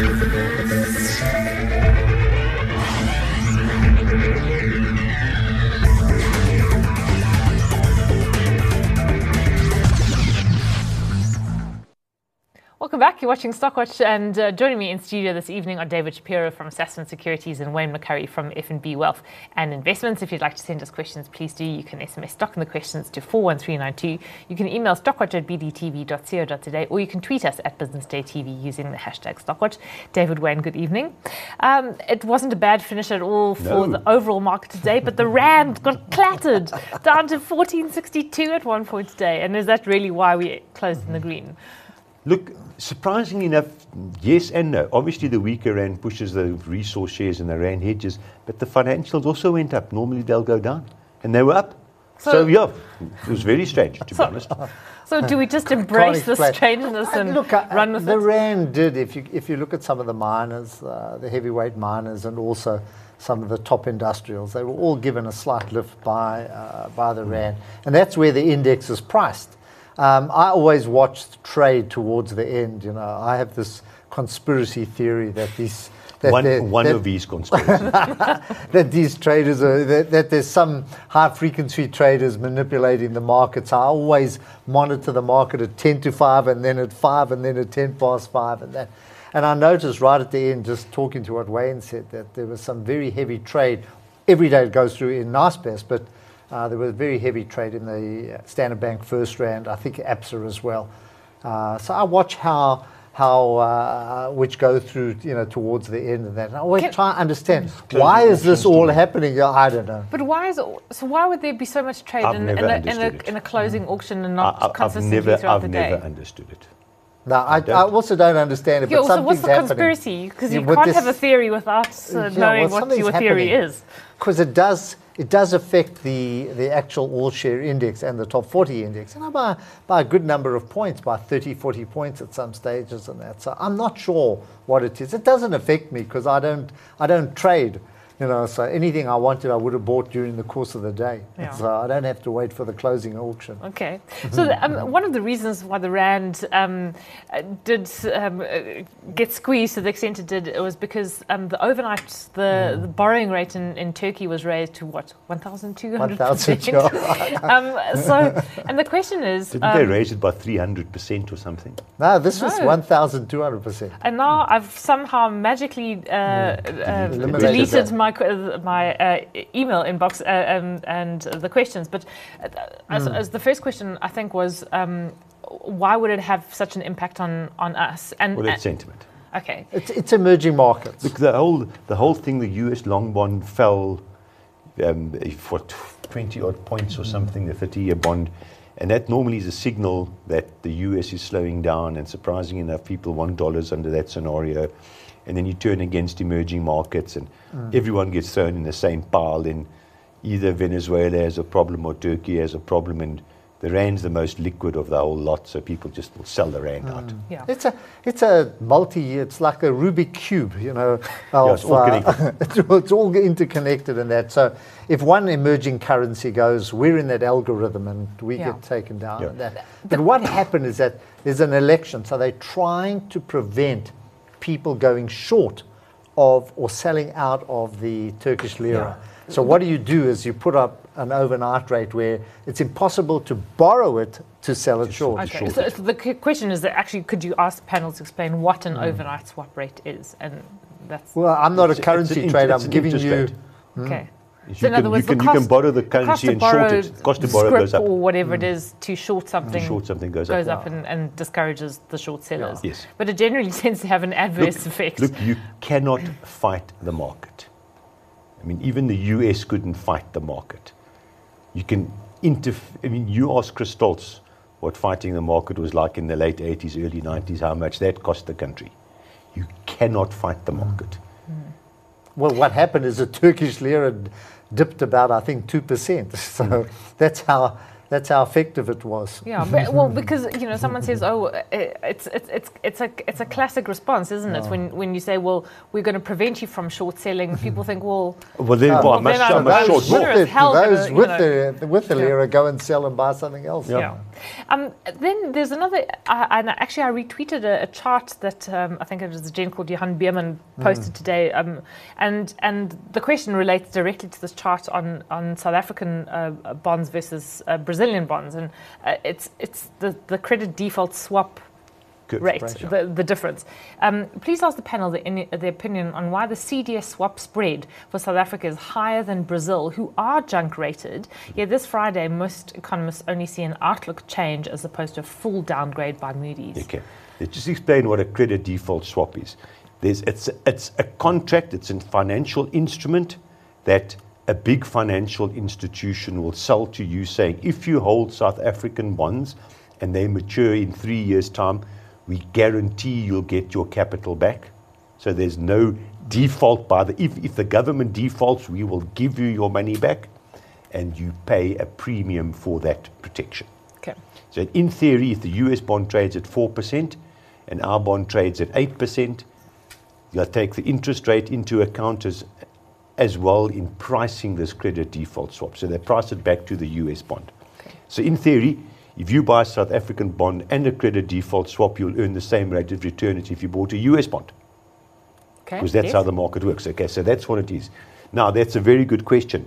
Welcome back. You're watching Stockwatch, and joining me in studio this evening are David Shapiro from Sasfin Securities and Wayne McCurry from F&B Wealth and Investments. If you'd like to send us questions, please do. You can SMS Stock and the questions to 41392. You can email stockwatch@bdtv.co.za, or you can tweet us at Business Day TV using the hashtag Stockwatch. David, Wayne, good evening. It wasn't a bad finish at all for the overall market today, but the Rand got clattered down to 1462 at one point today. And is that really why we closed in the green? Look, surprisingly enough, yes and no. Obviously, the weaker Rand pushes the resource shares and the Rand hedges, but the financials also went up. Normally, they'll go down, and they were up. So yeah, it was very strange, to be honest. So do we just embrace the strangeness and run with it? The Rand did, if you look at some of the miners, the heavyweight miners, and also some of the top industrials, they were all given a slight lift by the Rand. And that's where the index is priced. I always watch the trade towards the end. You know, I have this conspiracy theory that these one of these conspiracies that these traders are that there's some high frequency traders manipulating the markets. I always monitor the market at 10 to 5, and then at 5, and then at 10 past 5, and that. And I noticed right at the end, just talking to what Wayne said, that there was some very heavy trade. Every day it goes through in Naspers, but there was very heavy trade in the Standard Bank First Rand, I think ABSA as well. So I watch how which go through, towards the end of that. And I always try to understand, why is this all happening? I don't know. But why would there be so much trade in a closing auction and not consistently throughout the day? I've never understood it. No, I also don't understand it. But so what's the conspiracy? Because you can't have a theory without knowing what your theory is. Because it does affect the actual all-share index and the top 40 index, and by a good number of points, by 30, 40 points at some stages and that. So I'm not sure what it is. It doesn't affect me because I don't trade. So anything I wanted, I would have bought during the course of the day. Yeah. So I don't have to wait for the closing auction. Okay. So one of the reasons why the Rand did get squeezed to the extent it did, it was because the overnight, the borrowing rate in Turkey was raised to what, 1,200%? 1,000. And the question is... Didn't they raise it by 300% or something? No, this was 1,200%. And now I've somehow magically deleted my email inbox and the questions, but as the first question I think was, why would it have such an impact on us? Well, it's sentiment. Okay, it's emerging markets. Look, the whole thing, the US long bond fell for 20 odd points or something, the 30-year bond, and that normally is a signal that the US is slowing down. And surprisingly enough, people want dollars under that scenario. And then you turn against emerging markets, and everyone gets thrown in the same pile. In either Venezuela has a problem or Turkey has a problem, and the Rand's the most liquid of the whole lot, so people just will sell the Rand out. Yeah. It's a multi-year, it's like a Rubik cube, it's all connected. It's all interconnected in that. So if one emerging currency goes, we're in that algorithm and we get taken down. Yeah. And that. But what happened is that there's an election, so they're trying to prevent people going short of or selling out of the Turkish lira. Yeah. So what do? Is you put up an overnight rate where it's impossible to borrow it to sell it short. Okay, so the question is that actually, could you ask the panel to explain what an overnight swap rate is? And that's... Well, I'm not a currency trader. I'm giving you... Okay. So in other words, you can borrow the currency and short it. Cost to borrow goes up. Or whatever it is to short something, goes up and discourages the short sellers. Yeah. Yes. But it generally tends to have an adverse effect. Look, you cannot fight the market. I mean, even the US couldn't fight the market. You can you ask Chris Stoltz what fighting the market was like in the late 80s, early 90s, how much that cost the country. You cannot fight the market. Well, what happened is the Turkish lira dipped about, I think, 2%. So that's how effective it was. Yeah, because someone says, it's a classic response, isn't it? When you say, well, we're going to prevent you from short selling, people think, well, then I must short more. Those with the lira go and sell and buy something else. Yeah. Then there's another, and actually I retweeted a chart that I think it was a gent called Johan Bierman posted today, and the question relates directly to this chart on South African bonds versus Brazilian bonds, and it's the credit default swap rate, the difference. Please ask the panel the opinion on why the CDS swap spread for South Africa is higher than Brazil, who are junk rated. Yet this Friday, most economists only see an outlook change as opposed to a full downgrade by Moody's. Okay, let's just explain what a credit default swap is. It's a contract, it's a financial instrument that a big financial institution will sell to you saying, if you hold South African bonds and they mature in 3 years' time, we guarantee you'll get your capital back. So there's no default if the government defaults, we will give you your money back, and you pay a premium for that protection. Okay. So in theory, if the US bond trades at 4% and our bond trades at 8%, you'll take the interest rate into account as well in pricing this credit default swap. So they price it back to the US bond. Okay. So in theory, if you buy a South African bond and a credit default swap, you'll earn the same rate of return as if you bought a US bond. Okay. Because that's how the market works. Okay, so that's what it is. Now, that's a very good question.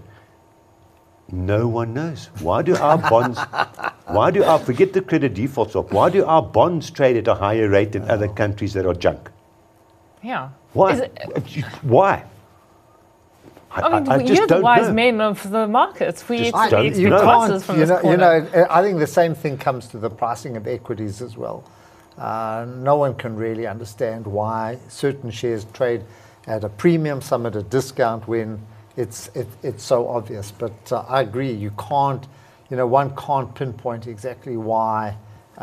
No one knows. Why do our bonds, forget the credit default swap, why do our bonds trade at a higher rate than other countries that are junk? Yeah. Why? Why? I mean, just you're the don't wise know. men of the markets. We Just don't expect know. answers from this corner. I think the same thing comes to the pricing of equities as well. No one can really understand why certain shares trade at a premium, some at a discount, when it's so obvious. But I agree, you can't, one can't pinpoint exactly why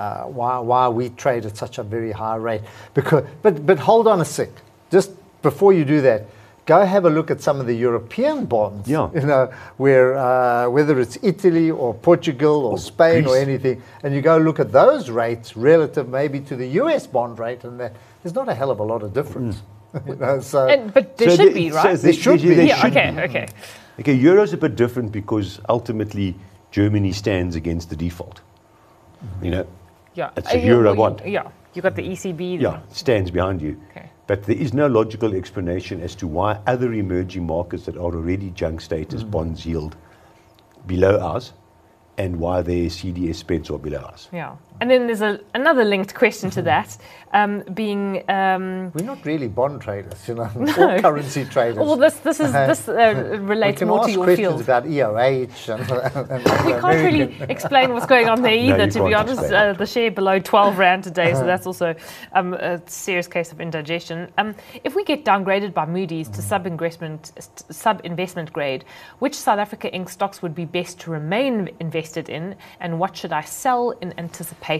we trade at such a very high rate. But hold on a sec, just before you do that. Go have a look at some of the European bonds, where whether it's Italy or Portugal or Spain Greece or anything, and you go look at those rates relative maybe to the US bond rate, and there's not a hell of a lot of difference. But there should be, right? There should be. Yeah, okay. Okay, Euro's a bit different because ultimately Germany stands against the default. Yeah. It's a Euro bond. Yeah, you got the ECB. Yeah, stands behind you. Okay. But there is no logical explanation as to why other emerging markets that are already junk status bonds yield below ours, and why their CDS spreads are below ours. Yeah. And then there's another linked question to that, being... We're not really bond traders, or currency traders. Well, this relates more to your We can field. ask questions about EOH. And We can't really explain what's going on there either, you to be can't honest. explain. The share below 12 Rand today, so that's also a serious case of indigestion. If we get downgraded by Moody's to sub-investment grade, which South Africa Inc. stocks would be best to remain invested in, and what should I sell in anticipation?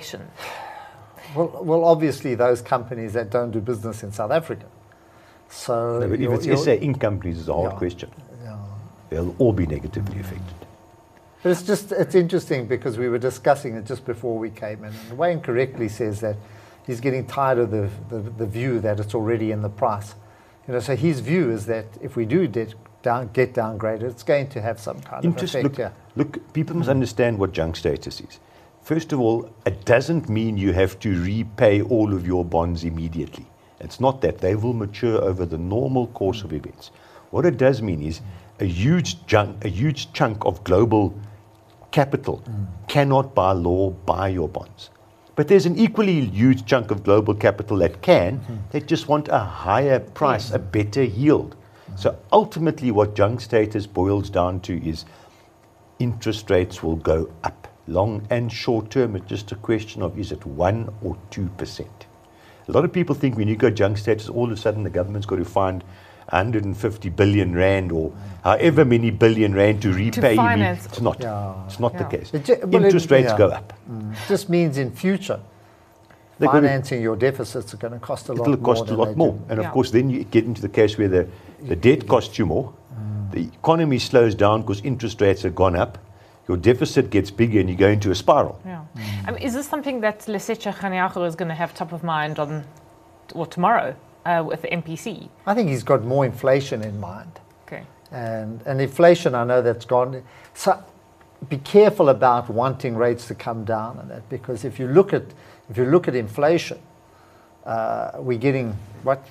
Well, obviously those companies that don't do business in South Africa. So No, but if it's SA Inc. companies, it's a hard question. Yeah. They'll all be negatively affected. But it's interesting because we were discussing it just before we came in. And Wayne correctly says that he's getting tired of the view that it's already in the price. So his view is that if we do get downgraded, it's going to have some kind of effect. Look, people must understand what junk status is. First of all, it doesn't mean you have to repay all of your bonds immediately. It's not that. They will mature over the normal course of events. What it does mean is a huge chunk of global capital cannot by law buy your bonds. But there's an equally huge chunk of global capital that can. They just want a higher price, a better yield. So ultimately what junk status boils down to is interest rates will go up. Long and short term, it's just a question of is it 1 or 2%. A lot of people think when you go junk status, all of a sudden the government's got to find 150 billion rand or however many billion rand to repay. Finance. It's not. Yeah. It's not the case. Well, Interest rates go up. It just means in future, They're gonna- financing your deficits are going to cost a lot more. It'll cost a than lot they more. do. And of Yeah. course, then you get into the case where the debt costs you more, the economy slows down because interest rates have gone up, your deficit gets bigger and you go into a spiral. Yeah. Is this something that Lesetja Kganyago is going to have top of mind tomorrow with the MPC? I think he's got more inflation in mind. Okay. And inflation, I know that's gone. So be careful about wanting rates to come down and that, because if you look at inflation, we're getting what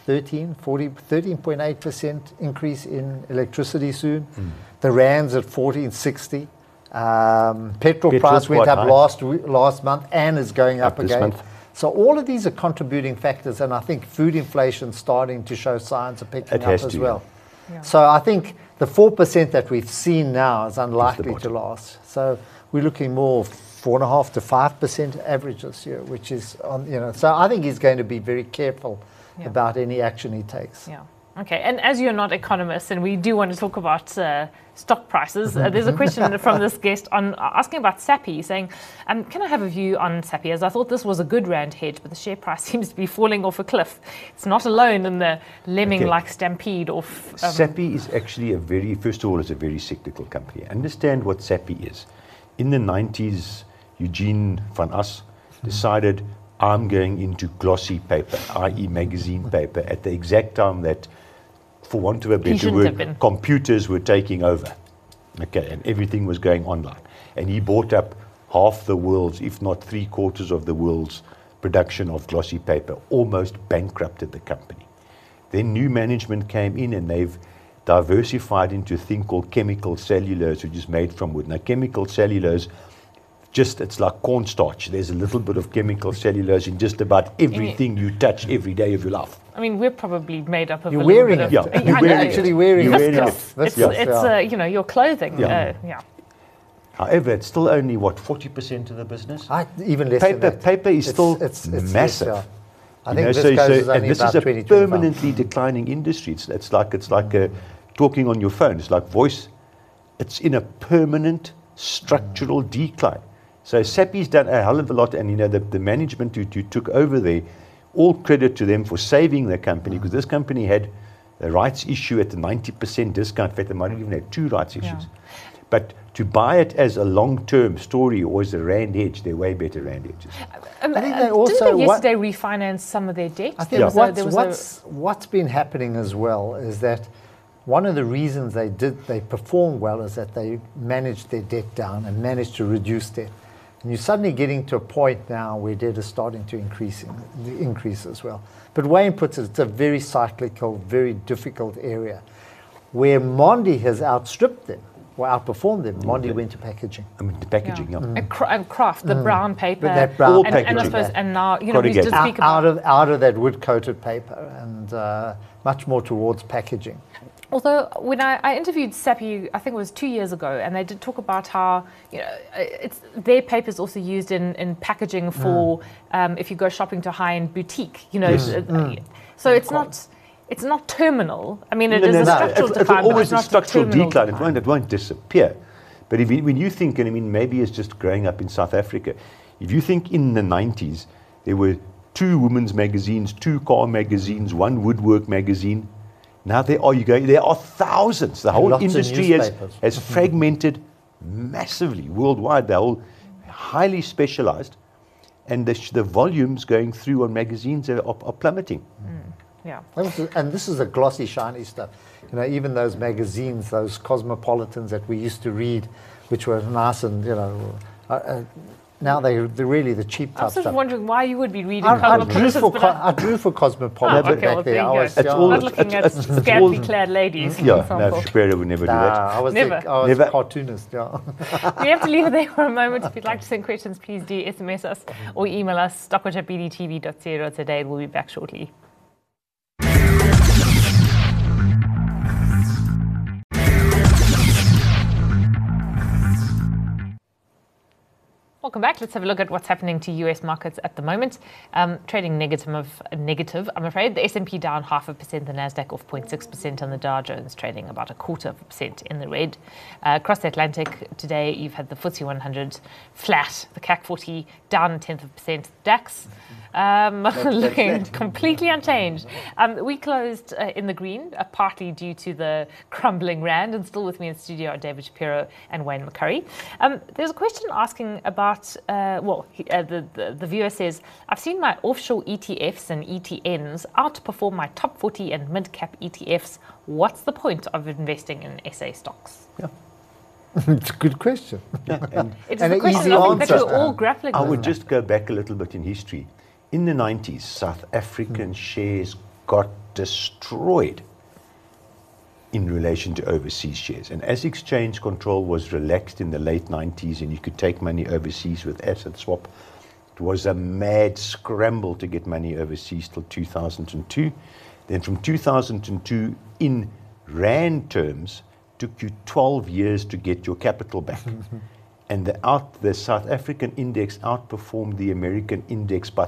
13.8% increase in electricity soon. The rand's at 14.60. Petrol price went up last month and is going up again. Month. So all of these are contributing factors, and I think food inflation starting to show signs of picking up as well. Yeah. So I think the 4% that we've seen now is unlikely to last. So we're looking more 4.5% to 5% average this year, which is on, So I think he's going to be very careful about any action he takes. Yeah. Okay. And as you're not economists, and we do want to talk about stock prices, there's a question from this guest on asking about SAPI, saying, "Can I have a view on SAPI? As I thought this was a good rand hedge, but the share price seems to be falling off a cliff. It's not alone in the lemming-like stampede off." SAPI is actually first of all, it's a very cyclical company. Understand what SAPI is. In the 90s, Eugene van As decided, I'm going into glossy paper, i.e. magazine paper, at the exact time that, for want of a better word, computers were taking over. Okay, and everything was going online. And he bought up half the world's, if not 3/4 of the world's production of glossy paper, almost bankrupted the company. Then new management came in and they've diversified into a thing called chemical cellulose, which is made from wood. Now, chemical cellulose, it's like cornstarch. There's a little bit of chemical cellulose in just about everything you touch every day of your life. I mean, we're probably made up of You're a little wearing bit it. of... You're actually wearing it. It's your clothing. Yeah. However, it's still only, 40% of the business? Even less than that. Paper is still massive. Less, I think viscose is only this about is a 20, permanently declining industry. It's like talking on your phone. It's like voice. It's in a permanent structural decline. So SAPI's done a hell of a lot, and the management who took over there, all credit to them for saving the company, because this company had a rights issue at the 90% discount. In fact, they might have even had 2 rights issues. But to buy it as a long-term story or as a rand hedge, they're way better rand hedges. I think they also didn't they yesterday refinance some of their debt? I think what's been happening as well is that one of the reasons they performed well is that they managed their debt down and managed to reduce debt. And you're suddenly getting to a point now where debt is starting to increase as well. But Wayne puts it, it's a very cyclical, very difficult area. Where Mondi has outstripped them, or outperformed them, Mondi went to packaging. The packaging, And craft, the brown paper. That brown packaging. And I suppose, and now, we just speak about... Out of that wood-coated paper, and much more towards packaging. Although when I interviewed SAPI, I think it was 2 years ago, and they did talk about how their paper is also used in packaging for if you go shopping to high-end boutique. So it's not terminal. I mean, it is a structural decline. It's always but a structural decline. decline. It won't disappear. But when you think, and I mean, maybe it's just growing up in South Africa. If you think in the 90s, there were 2 women's magazines, 2 car magazines, 1 woodwork magazine. Now there are thousands. The whole industry has fragmented massively worldwide. They're all highly specialized, and the volumes going through on magazines are plummeting. Yeah. And this is a glossy, shiny stuff. Even those magazines, those Cosmopolitans that we used to read, which were nice and, now they're really the cheap type stuff. I was stuff. just wondering why you would be reading Cosmopolitans. I drew for Cosmopolitan back there. Not looking at scantily clad ladies. Yeah, no, Shapiro would never do that. I was a cartoonist, yeah. We have to leave it there for a moment. If you'd like to send questions, please do SMS us or email us, stockwatch@bdtv.co.za. We'll be back shortly. Welcome back. Let's have a look at what's happening to US markets at the moment. Trading negative, I'm afraid. The S&P down 0.5%, the Nasdaq off 0.6%, and the Dow Jones trading about 0.25% in the red. Across the Atlantic today, you've had the FTSE 100 flat, the CAC 40 down 0.1%, DAX looking completely unchanged. We closed in the green, partly due to the crumbling rand, and still with me in the studio are David Shapiro and Wayne McCurry. There's a question asking about, the viewer says, I've seen my offshore ETFs and ETNs outperform my top 40 and mid-cap ETFs. What's the point of investing in SA stocks? Yeah. It's a good question. And It is And the an question easy I think that answer. we're all grappling I with. would just go back a little bit in history. In the 90s, South African shares got destroyed in relation to overseas shares. And as exchange control was relaxed in the late 90s and you could take money overseas with asset swap, it was a mad scramble to get money overseas till 2002. Then from 2002, in rand terms, took you 12 years to get your capital back. And the South African index outperformed the American index by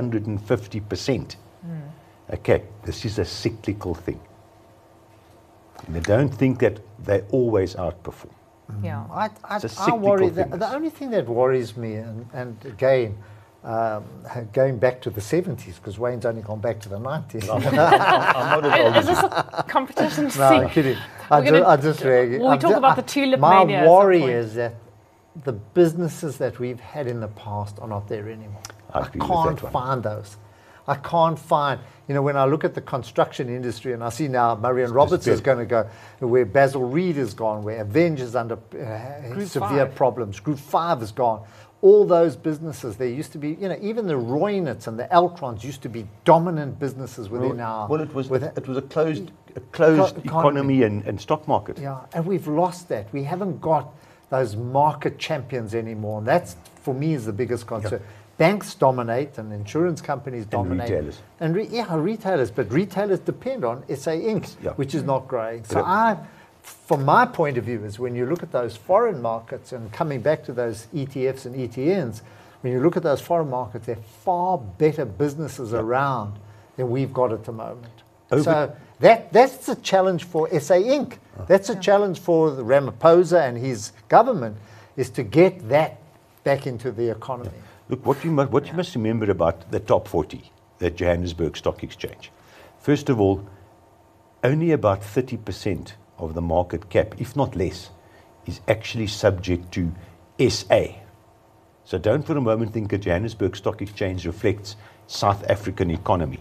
350%. Okay, this is a cyclical thing. And I don't think that they always outperform. Yeah. It's a I cyclical worry. thing. The only thing that worries me, and again, going back to the 70s, because Wayne's only gone back to the 90s. I'm not as old Is as this a competition to No, see? I'm kidding. We're I just react. Will we talk about the tulip My mania at some worry point? is that the businesses that we've had in the past are not there anymore. I I agree with can't that one. find those. I can't find, when I look at the construction industry and I see now Marion Roberts is going to go, where Basil Reed is gone, where Avengers under severe 5. problems, Group 5 is gone. All those businesses, there used to be, even the Roynets and the Eltrons used to be dominant businesses within our... Well, it was a closed economy. economy and stock market. Yeah, and we've lost that. We haven't got those market champions anymore. And that's, for me, is the biggest concern. Banks dominate and insurance companies dominate. retailers. And retailers. But retailers depend on SA Inc., Yeah. which is not growing. So Yeah. from my point of view, is when you look at those foreign markets and coming back to those ETFs and ETNs, when you look at those foreign markets, there are far better businesses around than we've got at the moment. So that's a challenge for SA Inc. That's a challenge for the Ramaphosa and his government, is to get that back into the economy. Look, what you must remember about the top 40, the Johannesburg Stock Exchange. First of all, only about 30% of the market cap, if not less, is actually subject to SA. So don't for a moment think that Johannesburg Stock Exchange reflects South African economy.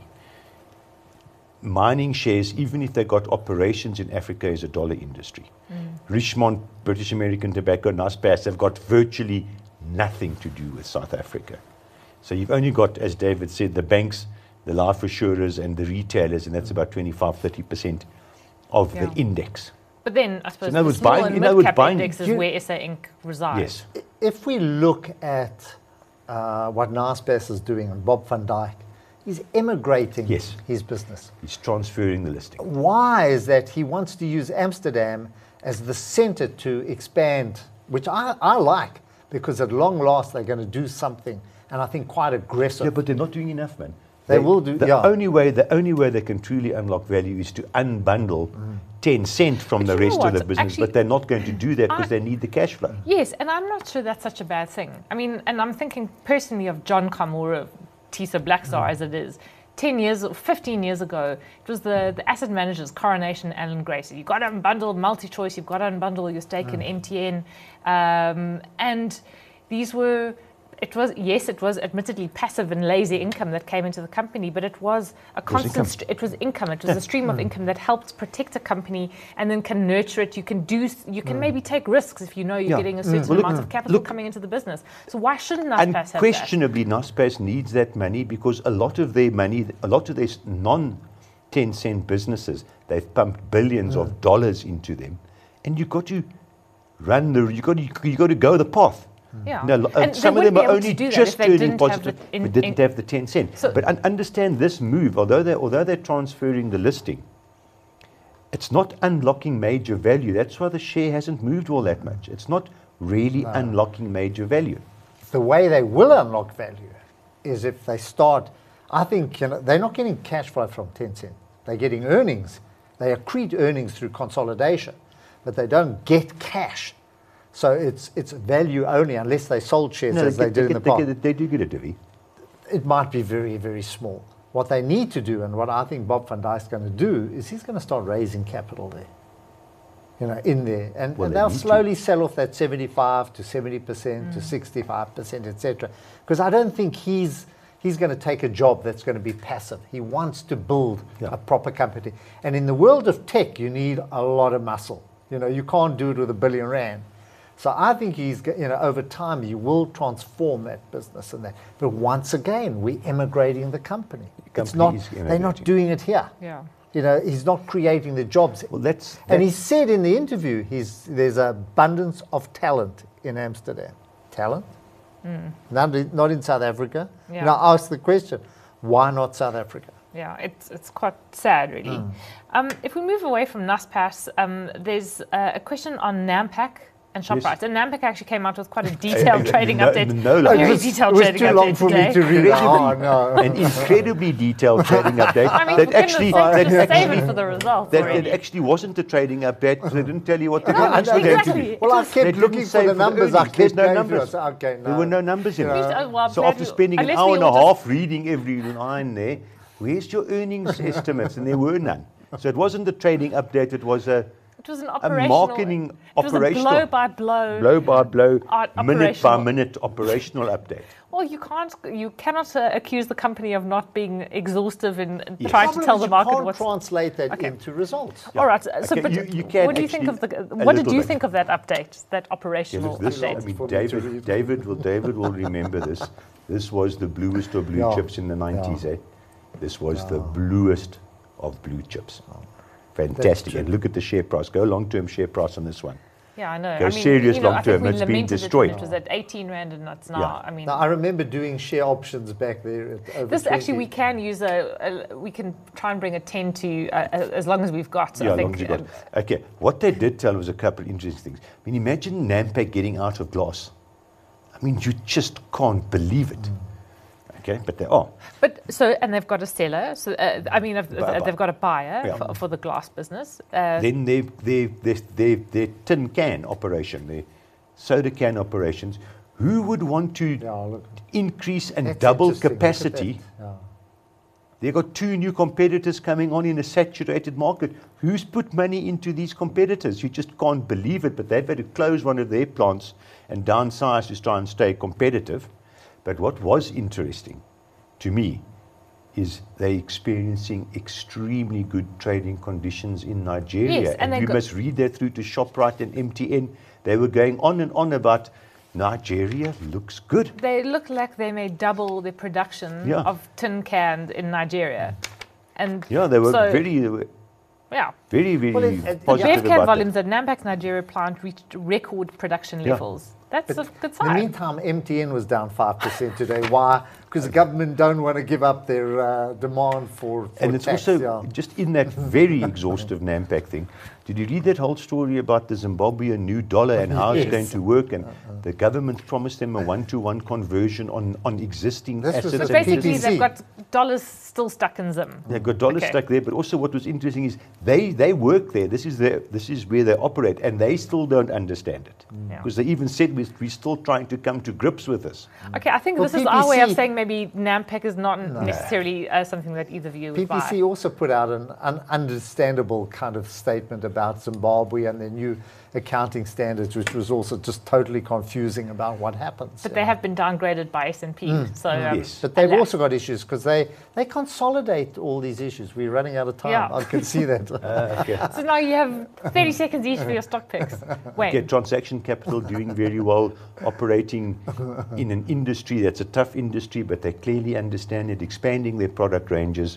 Mining shares, even if they got operations in Africa, is a dollar industry. Richmond, British American Tobacco, Naspers have got virtually nothing to do with South Africa. So you've only got, as David said, the banks, the life assurers and the retailers, and that's about 25-30% of the index. But then I suppose in other the words, small buying- and in other mid-cap words, buying- index is where SA Inc. resides. Yes. If we look at what Naspers is doing and Bob van Dijk, he's emigrating Yes. his business. He's transferring the listing. Why is that he wants to use Amsterdam as the center to expand, which I like, because at long last they're going to do something, and I think quite aggressive. Yeah, but they're not doing enough, man. They will do- The yeah. only way they can truly unlock value is to unbundle 10 cent from But the you know rest of what? the business. Actually, but they're not going to do that because they need the cash flow. Yes, and I'm not sure that's such a bad thing. I mean, and I'm thinking personally of John Kamora, Tisa Blackstar as it is. 10 years or 15 years ago, it was the asset managers, Coronation, Alan Gracie. You've got to unbundle MultiChoice, you've got to unbundle your stake in MTN. And these were, it was admittedly passive and lazy income that came into the company, but it was a constant, it was income. It was a stream of income that helped protect a company and then can nurture it. You can maybe take risks if you know you're getting a certain amount of capital coming into the business. So why shouldn't Naspers have that? Unquestionably, Naspers needs that money because a lot of their money, a lot of their non-10 cent businesses, they've pumped billions of dollars into them, and you've got to you got to go the path. Yeah. No, And some they of them wouldn't be are able only to do that just if they turning didn't have positive, the but didn't have the 10 cent. So- but understand this move, although they're transferring the listing, it's not unlocking major value. That's why the share hasn't moved all that much. It's not really unlocking major value. The way they will unlock value is if they start, I think, they're not getting cash flow from Tencent. They're getting earnings. They accrete earnings through consolidation, but they don't get cash. So it's value only unless they sold shares as they did in the past. They do get a divvy. It might be very, very small. What they need to do, and what I think Bob van Dijk's going to do, is he's going to start raising capital there, in there. And Well, they they'll need to. slowly sell off that 75 to 70% to 65%, etc. Because I don't think he's going to take a job that's going to be passive. He wants to build a proper company. And in the world of tech, you need a lot of muscle. You can't do it with R1 billion. So I think over time he will transform that business and that. But once again, we're emigrating the company. They're not doing it here. Yeah. He's not creating the jobs. Well, that's and he said in the interview, there's abundance of talent in Amsterdam. Talent? Not in South Africa. Yeah. I asked the question, why not South Africa? Yeah, it's quite sad, really. If we move away from Naspers, there's a question on Nampak and Shoprite. Yes. And Nampak actually came out with quite a detailed trading update. Very detailed trading update. It was too long for me to read. Oh, no. An incredibly detailed trading update. I mean, that actually, save it for the results. That it actually wasn't a trading update because they didn't tell you what the No, earnings were going to be. exactly. Well, I kept looking for the numbers. I There's kept no going numbers. through it. Okay, no. There were no numbers in it. Well, So after spending an unless hour we and a all half reading every line there, where's your earnings estimates? And there were none. So it wasn't a trading update, it was It was an operational. marketing It was operational. a blow-by-blow. Blow-by-blow, operational. minute-by-minute operational update. Well, you cannot accuse the company of not being exhaustive in Yes. trying to tell the market You can't what's. translate that into results. All right. So, Okay, but you can what do you think of actually the? a What did little you bit. think of that update? That operational This, I update. mean, For me to read. David will remember this. This was the bluest of blue Yeah. chips in the 90s, eh? This was the bluest of blue chips. Fantastic. true. And look at the share price. Go long-term share price on this one. Yeah, I know. Go I mean, serious I long term. think we It's been lamented destroyed. It was at 18 rand, and it's now. Yeah. I mean, Now, I remember doing share options back there at over this 20. actually we can use we can try and bring a 10 to as long as we've got. Yeah, I as long think. as you got. Okay, what they did tell was a couple of interesting things. I mean, imagine Nampak getting out of glass. I mean, you just can't believe it. Okay, but they are. But and they've got a seller. So they've got a buyer Yeah. for the glass business. Then their tin can operation, their soda can operations. Who would want to look, increase and that's double interesting. Look at capacity? that. Yeah. They've got 2 new competitors coming on in a saturated market. Who's put money into these competitors? You just can't believe it, but they've had to close one of their plants and downsize to try and stay competitive. But what was interesting to me is they're experiencing extremely good trading conditions in Nigeria. Yes, and you must read that through to ShopRite and MTN. They were going on and on about Nigeria looks good. They look like they may double the production Yeah. of tin cans in Nigeria, and Yeah, they were very yeah. very Well, The positive Bevcan about volumes at Nampak's Nigeria plant reached record production Yeah. levels. That's a good In the sign. meantime, MTN was down 5% today. Why? Because the government don't want to give up their demand for And it's tax. also just in that very exhaustive Nampak thing. Did you read that whole story about the Zimbabwean new dollar and how it's Yes. going to work? And the government promised them a 1-to-1 conversion on existing This was assets. the But and basically, businesses. PPC. they've got dollars still stuck in Zim. They've got dollars Okay. stuck there, but also what was interesting is they work there. This is where they operate, and they still don't understand it Yeah. because they even said we're still trying to come to grips with this. Okay, I think Well, this is our way of PPC saying maybe Nampak is not necessarily something that either of you would PPC buy. also put out an understandable kind of statement about Zimbabwe and their new accounting standards, which was also just totally confusing about what happens. But they have been downgraded by S&P. So Yes. But they've alas. also got issues because they consolidate all these issues. We're running out of time. Yeah. I can see that. Okay. So now you have 30 seconds each for your stock picks. Wayne. Okay, Transaction Capital doing very well, operating in an industry that's a tough industry, but they clearly understand it, expanding their product ranges.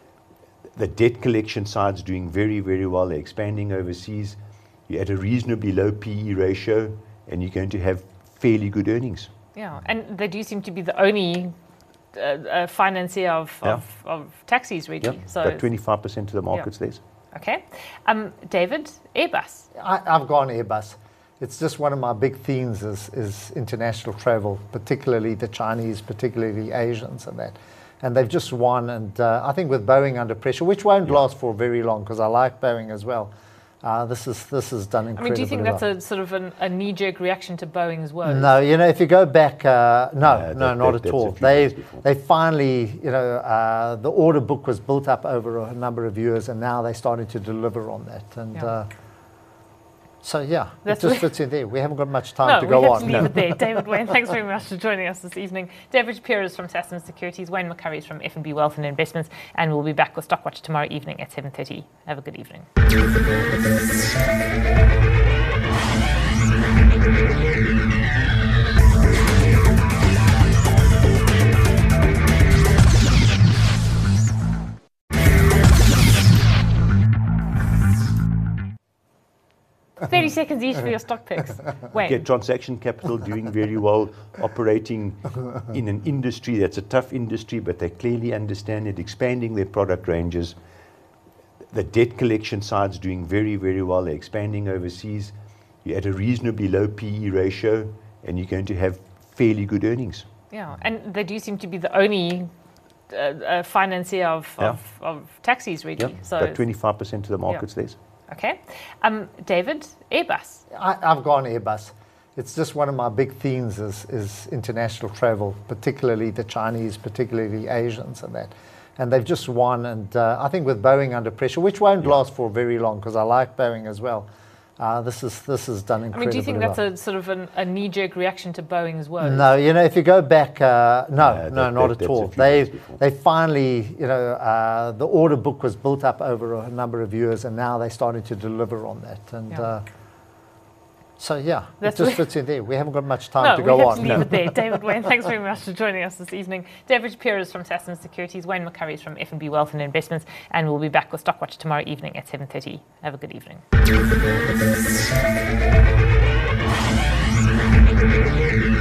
The debt collection side's doing very, very well. They're expanding overseas. You're at a reasonably low PE ratio, and you're going to have fairly good earnings. Yeah, and they do seem to be the only financier of taxis, really. Yeah, So about 25% of the market's theirs. okay, David, Airbus. I've gone Airbus. It's just one of my big themes is international travel, particularly the Chinese, particularly Asians and that. And they've just won, and I think with Boeing under pressure, which won't last for very long, because I like Boeing as well. This is done incredibly well. I mean, do you think that's a sort of a knee-jerk reaction to Boeing's woes? No, if you go back, not that's at all. a few years before. They finally, the order book was built up over a number of years, and now they're starting to deliver on that. And Yeah. it just fits in there. We haven't got much time No, to we go have on. to leave it there. David, Wayne, thanks very much for joining us this evening. David Shapiro is from Sasson Securities, Wayne McCurry is from F&B Wealth and Investments, and we'll be back with Stockwatch tomorrow evening at 7:30. Have a good evening. Thirty seconds each for your stock picks. Wayne. Get Transaction Capital doing very well, operating in an industry that's a tough industry, but they clearly understand it, expanding their product ranges. The debt collection side's doing very, very well. They're expanding overseas. You're at a reasonably low PE ratio, and you're going to have fairly good earnings. Yeah, and they do seem to be the only financier of taxis, really. Yeah, So about 25% of the market's theirs. okay. David, Airbus. I've gone Airbus. It's just one of my big themes is international travel, particularly the Chinese, particularly Asians and that. And they've just won. And I think with Boeing under pressure, which won't last for very long because I like Boeing as well, this is done incredibly well. Do you think that's a sort of a knee-jerk reaction to Boeing's words? No, if you go back, not at all. They finally, the order book was built up over a number of years, and now they're starting to deliver on that. And so, it just fits in there. We haven't got much time to go on. We have to leave it there. David, Wayne, thanks very much for joining us this evening. David Shapiro is from Sasson Securities. Wayne McCurry is from F&B Wealth and Investments. And we'll be back with Stockwatch tomorrow evening at 7:30. Have a good evening.